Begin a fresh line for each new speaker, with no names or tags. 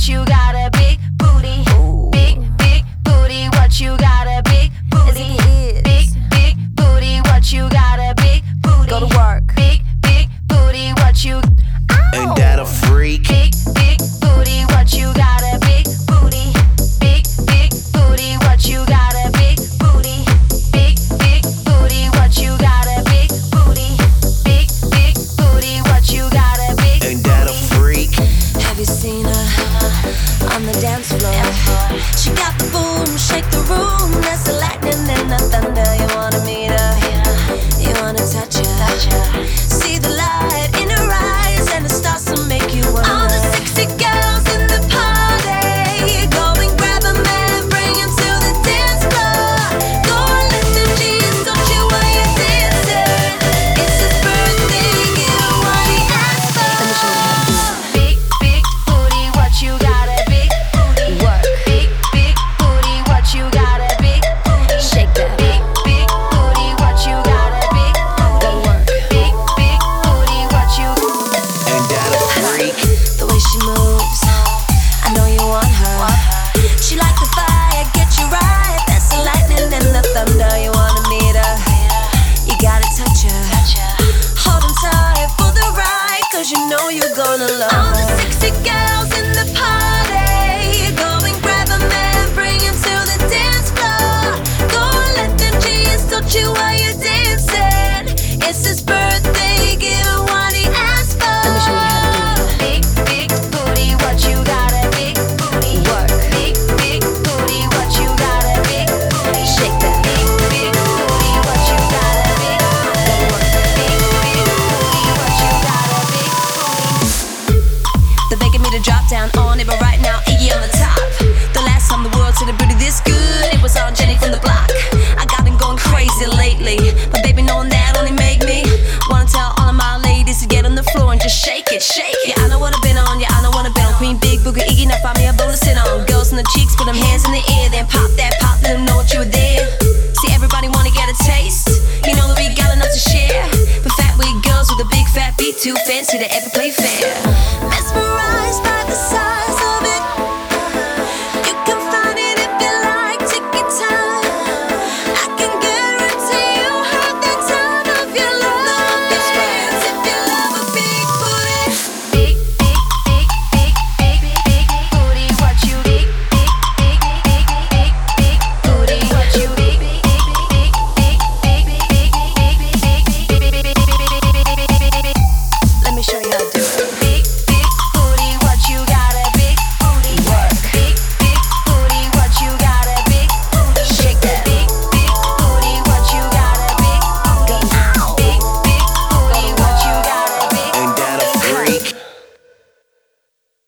what you got a big booty. Big, big booty, what you got a big booty. Big, big booty, what you got a big booty.
Go to work.
Big, big booty, what you.
Ain't that a freak?
Big, big booty, what you got a big booty. Big, big booty, what you got a big booty. Big, big booty, what you got a big booty. Big, big booty, what you got a big booty.
Ain't that a freak?
Have you seen her on the dance floor? She got the boom, shake the room. There's the lightning and the thunder. You wanna meet her, you wanna touch her. See the light in her eyes and the stars to make you wonder. All the sexy girls in the party, go and grab a man, bring him to the dance floor. Go and let them G's touch you while you're dancing. It's his birthday, give him what he asked for. Let me show you how to do it.
Big, big booty, what you got a big booty.
Work.
Big, big booty, what you got a big booty.
Shake that.
Big, big booty, what you got a big booty.
Go work.
Big, big booty, what you.
Ain't that a freak?
The way she moves, I know you want her. She like the fire, get you right. That's the lightning and the thunder. You wanna meet her, you gotta touch her. Hold on tight for the ride, cause you know you're gonna love her. All the sexy girls in the party, go and grab a man, bring him to the dance floor. Go and let them G's touch you while you're dancing. It's his birthday, give him what he asked for. Let me show you how to do it.
Big, big booty, what you got a big booty.
Work.
Big, big booty, what you got a big booty.
Shake that.
Big, big booty, what you got a big booty. Big, big booty, what you got a big booty.
They're begging me to drop down on it, but right now Iggy on the top. The last time the world said a booty this good, it was on Jenny from the block. I got been going crazy lately, but baby knowing that only make me wanna tell all of my ladies to get on the floor and just shake it, shake it. Yeah, I know what I've been on, yeah, I know what I've been on. Queen, Big Boogie, Iggy, now find me a bone to sit on. Girls in the cheeks, put them hands in the air, then pop that pop, let them know what you were there. See, everybody wanna get a taste, you know that we got enough to share. But fat weak girls with a big fat beat, too fancy to ever play fair.